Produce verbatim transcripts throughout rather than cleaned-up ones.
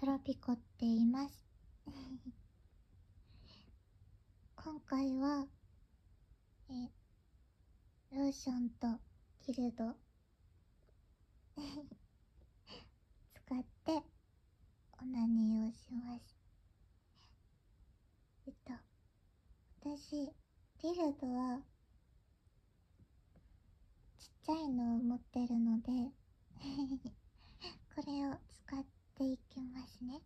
トロピコって言います。今回は、え、ローションとキルド使ってオナニーをします。えっと、私、キルドはちっちゃいのを持ってるのでこれを使っていきますね。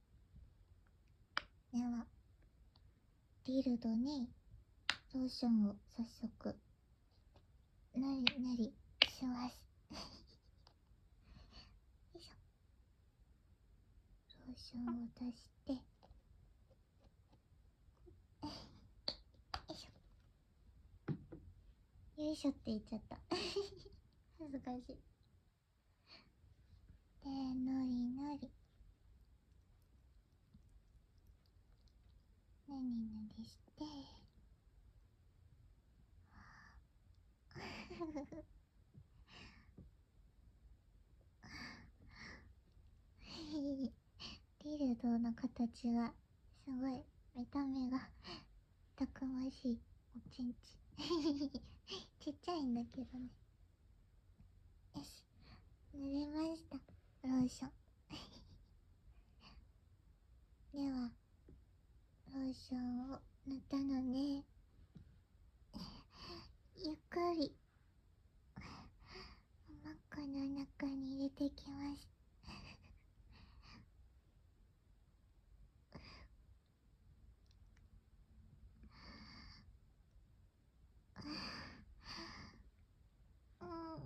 では、ディルドにローションを早速なりなりしますよいしょ。ローションを出してよいしょよいしょって言っちゃった恥ずかしい。で、のりのりなになりしてディルドの形がすごい見た目がたくましいおちんちちっちゃいんだけどね。よし、塗れました、ローションでは、ローションを塗ったのでゆっくりお腹の中に入れていきますうん、うん、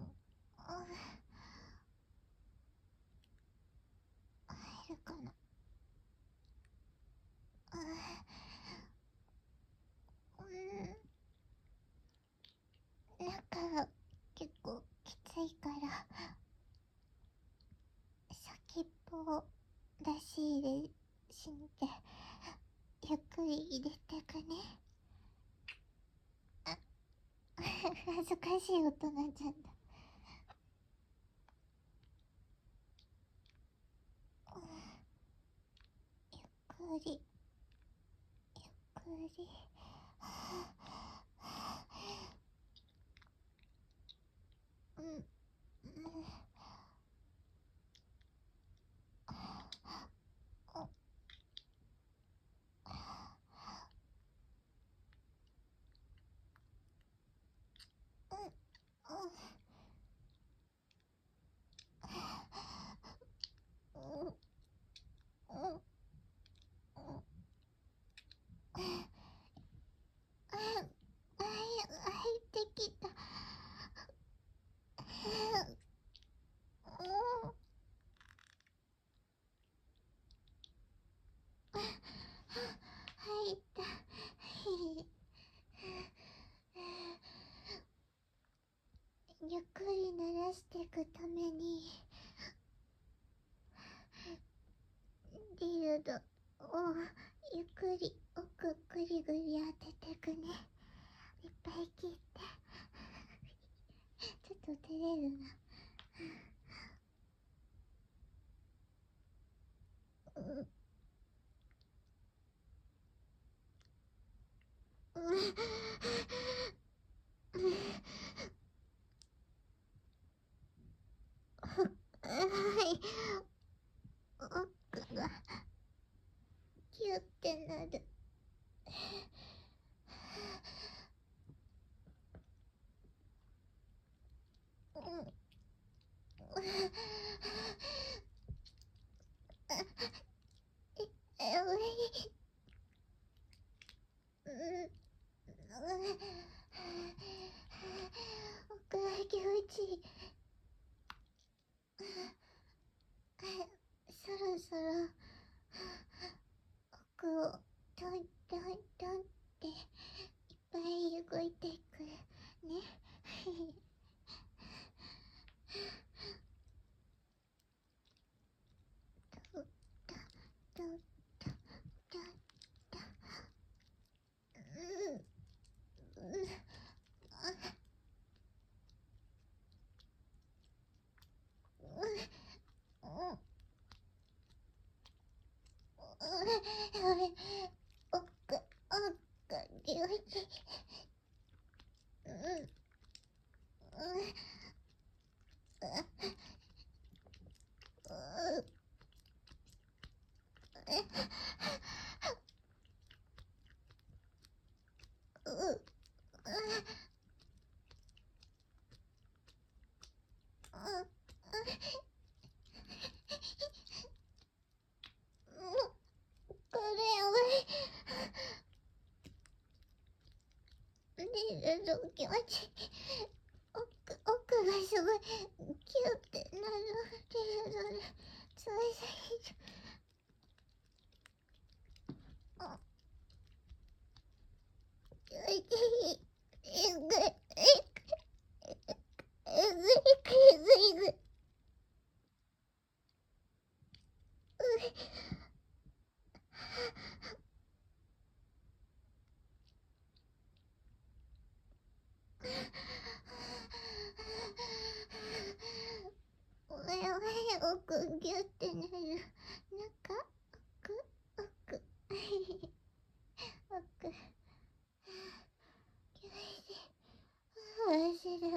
入るかな。うん、中が結構きついから先っぽを出し入れしんでゆっくり入れてくね。あ恥ずかしい音なっちゃった。ゆっくりゆっくりうん、うん、入ってきた。入った。ゆっくり慣らしていくためにディルドをゆっくり奥ぐりぐり当ててくね。いっぱい切ってちょっと照れるな。うんはい奥がキュッてなる。うんえおいうん奥が気持ちいい。そろそろ奥をトントントンっていっぱい動いていくね。トントントントントントンうんうんうんこれやばい。寝ると気持ちいい。奥、奥がすごいキューってなるけどね、つらいさぎちゃう。あ、気持ちいい。えぐい、えぐい、えぐい、えぐい、えぐい、えぐい。お前お前奥ギュってなる。なんか奥奥奥。気持ちいい。面白い。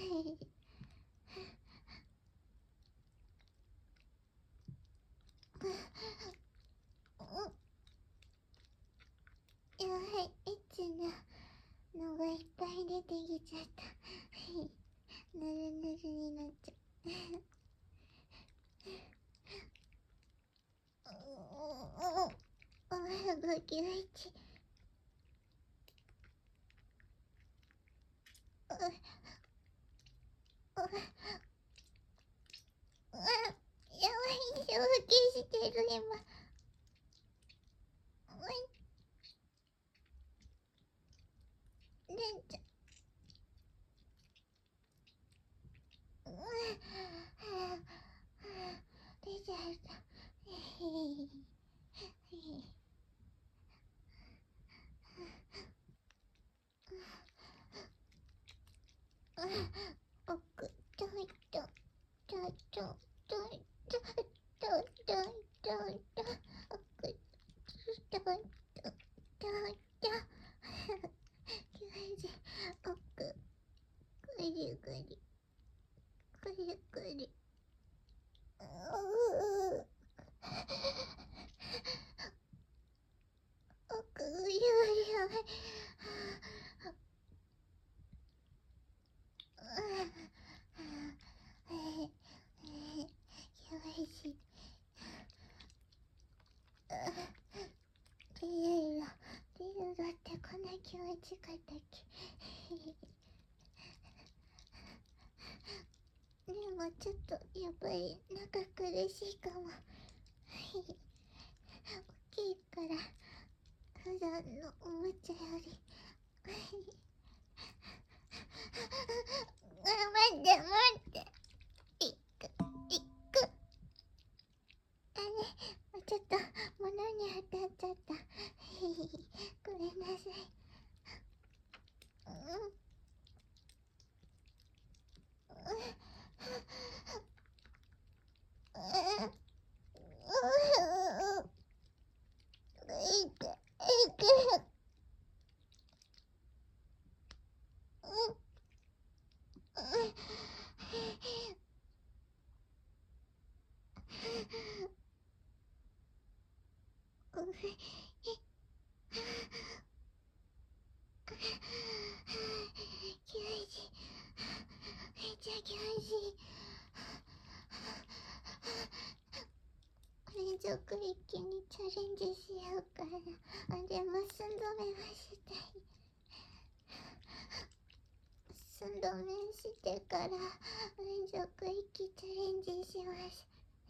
やばい、エッチなのがいっぱい出てきちゃった。ぬるぬるになっちゃう。お前が気持ちいい。うううわ、やばい、消費してる今。おい、レンちゃん。うわ、はあ、出ちゃった。へへへ。奥、ちょいと、ちょいと、ちょいと、ちょいと、ちょいと、ちょいと、奥、ちょいと、ちょいと、気持ちいい。奥、ぐりぐり、ぐりぐり。うう奥、ぐりぐりやばい。気持ちいい。リルだ、リルだってこんな気持ちかったっけ。でもちょっとやっぱりなんか苦しいかも。大きいから普段のおもちゃより。待って待って、いくいく。あれ、ちょっと物に当たっちゃった。ごめんなさい。うん気持ちいい。めっちゃ気持ちいい。連続一気にチャレンジしようかな。あ、でも寸止めはしたい。寸止めしてから連続一気チャレンジします。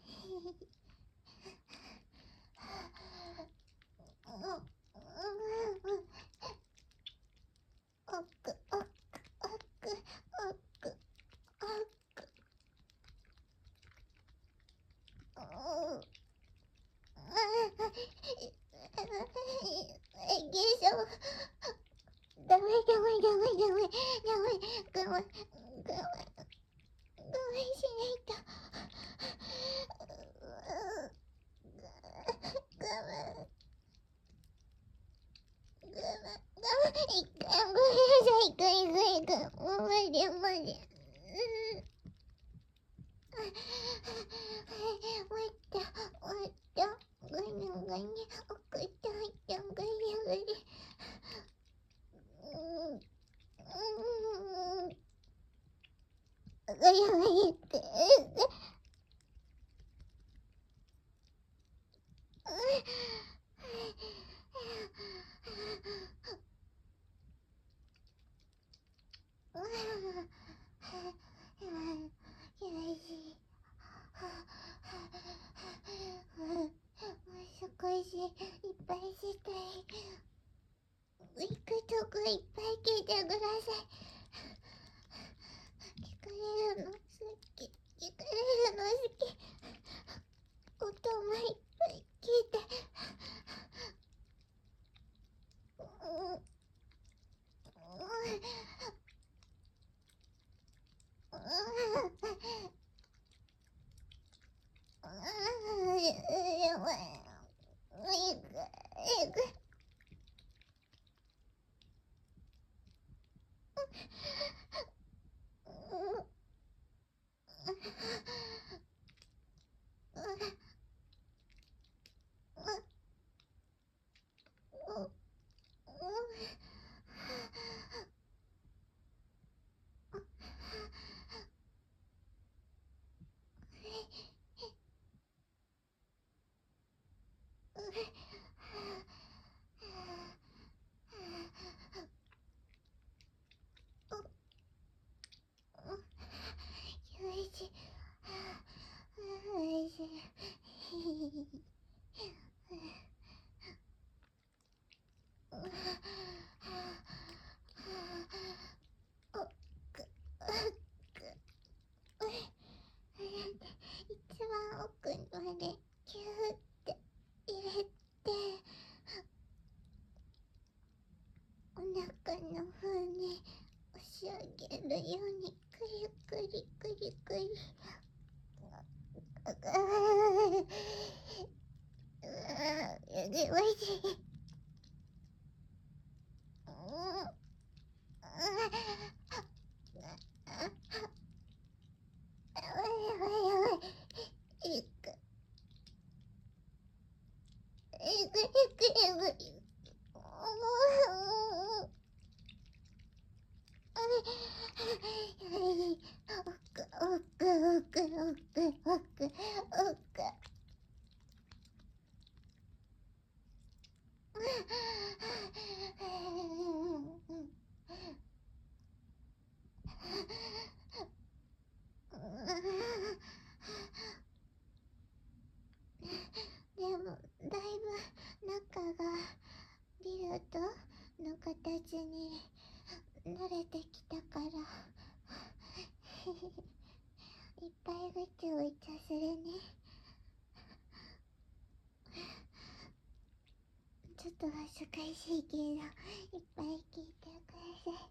奥、奥、奥、奥、奥。え、ゲーション。ダメダメダメダメダメダメ。我慢我慢我慢しないと。我慢我慢我慢。いかん、ごめんなさい。いかんいかんいかん。もう無理無理。うん。終わった終わった。ごにょごにょ。 やばいって。少しいっぱいしたい。行くとこいっぱい聞いてください。聞かれるの好き、聞かれるの好き。音もいっぱい聞いて。うんよし。よし。一番奥までキューって入れて、お腹の方に押し上げるようにくりくりくりくり。うわー、でおいしい。いくいくいくいく。でもだいぶ中がビルドの形に慣れてきたからいっぱいぐちゃぐちゃするね。ちょっと恥ずかしいけどいっぱい聞いてください。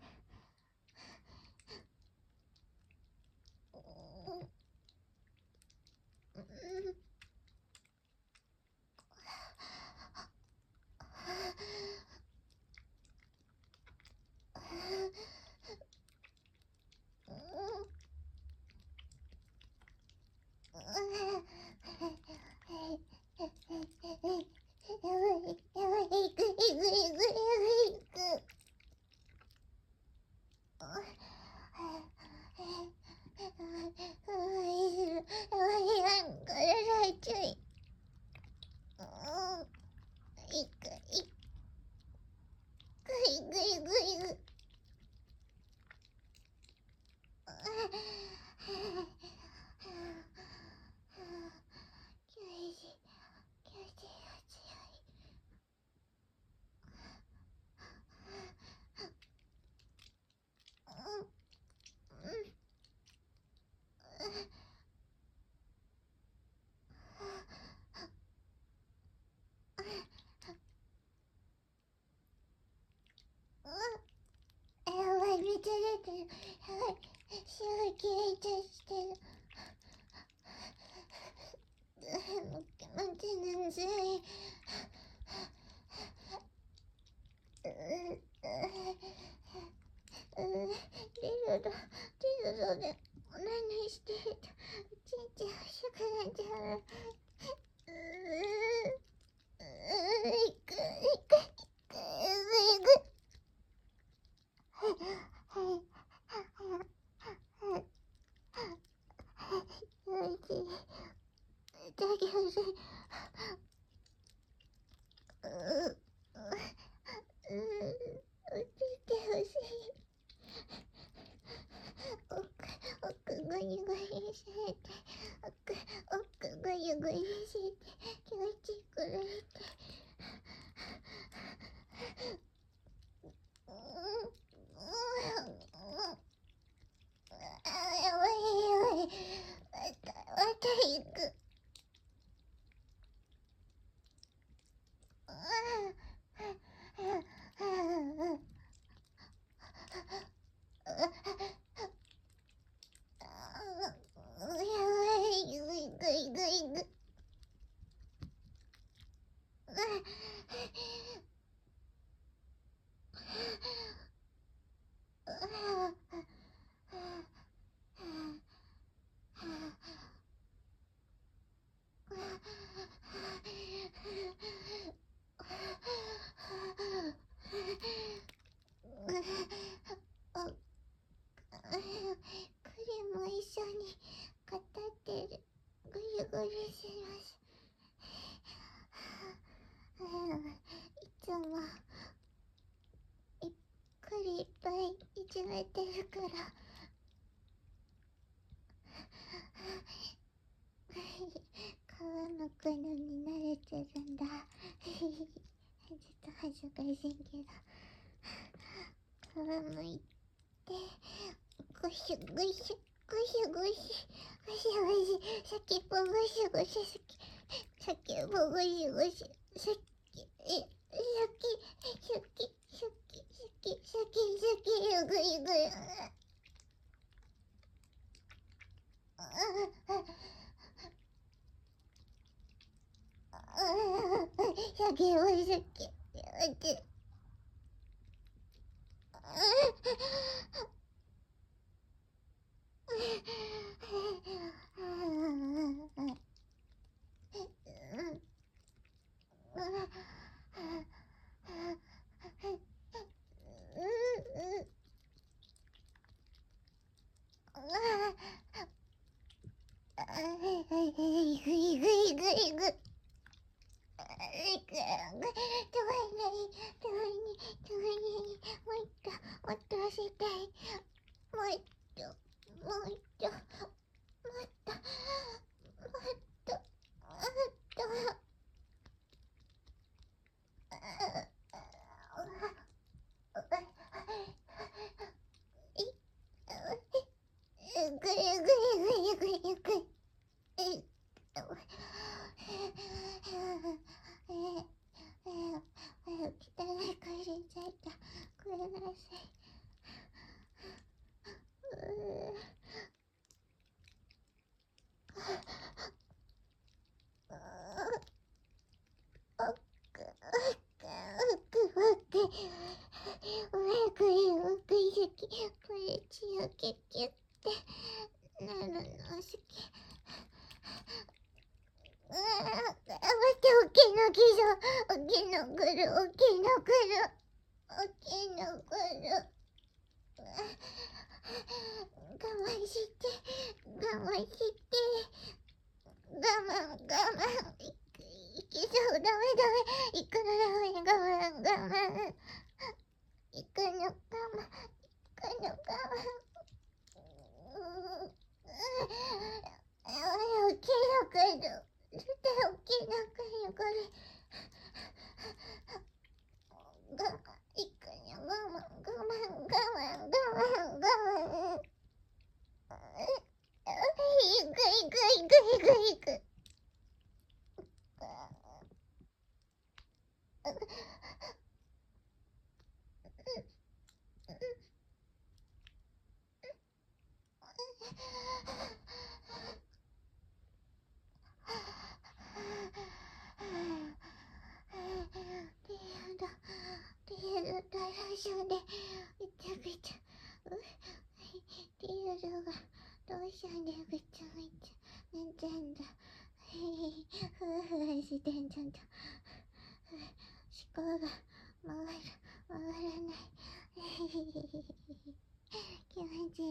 めっちゃ出てる。やばい。すごいキレイちゃしてる。もう気持ちなんずい。リルド、リルドでおならしてると、ちんちん欲しくなっちゃう。うー、いく、いく、いく、いく。はい、はい、はい、はい。 てあげる。うう落ちてほしい。奥奥ぐにぐにされて、奥奥ぐにぐにして気持ちくれて、うんうん、あ、やばいやばい、またまた行く。クリも一緒に語ってる。ぐるぐるします。いつもいっくりいっぱいいじめてるから。皮むくのに慣れてるんだ。ちょっと恥ずかしいけど、皮むいてぐしゅぐしゅぐしゅぐしゅぐしゅぐしゅ、先っぽぐしゅぐしゅ、先っぽぐしゅぐしゅ、先え先先先先先先ぐいぐい、先は先やめて。いぐいぐいぐいぐ。たまにたまにたまにもう一個もっとしたい。もう一個もう一個もっともっともっと。ぐりぐりぐりぐりぐり。汚い声出ちゃった。ごめんなさい。これ血をキュッキュッてなるの好き。ああ、待って、大きいの来た。大きいの来る、大きいの来る。大きいの来る。我慢して、我慢して、我慢、我慢。いいけそう、ダメダメ。行くのダメ、我慢、我慢。行くの我慢、行くの我慢。大きいの来る。絶対大きいの来る、これ。我慢、行くの我慢、我慢、我慢、我慢、我慢。いくいくいくいくいく。ピエール大乱症でぐちゃぐちゃ。ピエールがローションでぐちゃぐちゃなっちゃうんだ。ふわふわしてんちゃんと。思考が回る回らない。気持ちい